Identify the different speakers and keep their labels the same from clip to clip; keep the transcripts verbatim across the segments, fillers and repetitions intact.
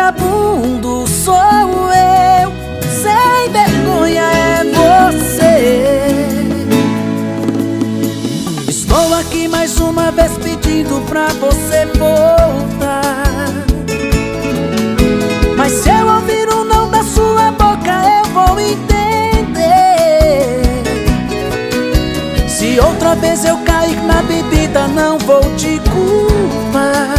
Speaker 1: vagabundo sou eu, sem vergonha é você. Estou aqui mais uma vez pedindo pra você voltar, mas se eu ouvir um não da sua boca eu vou entender. Se outra vez eu cair na bebida não vou te culpar.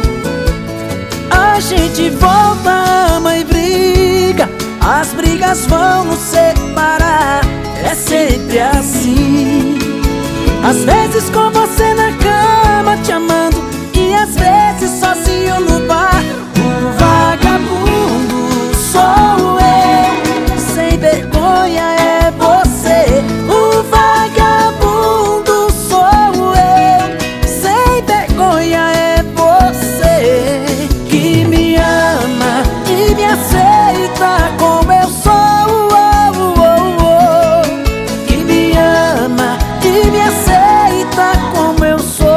Speaker 1: A gente volta, ama e briga, as brigas vão nos separar. É sempre assim. Às vezes com você na cama te amando, e às vezes sozinho no bar. O vagabundo sou eu, sem vergonha é você. O vagabundo sou eu, sem vergonha é você. Que me ama e me aceita como eu sou, oh, oh, oh. Que me ama e me aceita como eu sou.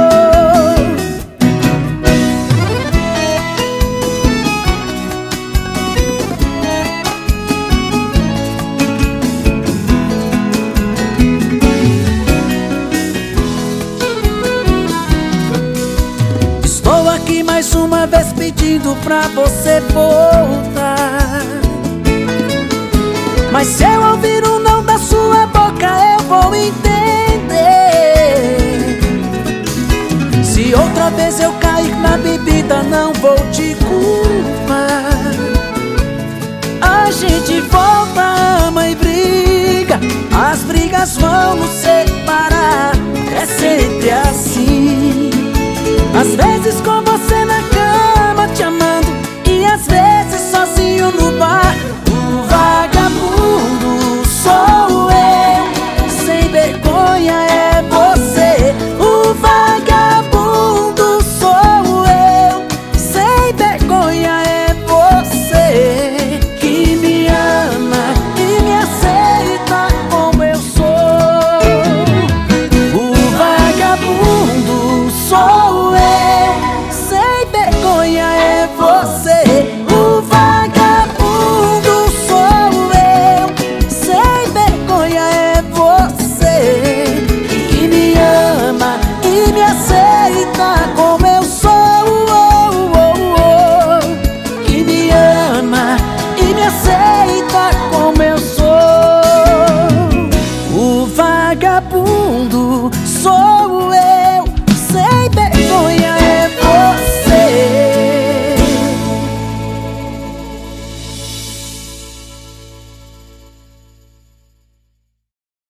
Speaker 1: Estou aqui mais uma vez pedindo pra você voltar, mas se eu ouvir um não da sua boca eu vou entender. Se outra vez eu cair na bebida não vou te culpar. A gente volta, ama e briga, as brigas vão nos separar. É sempre assim. Às vezes com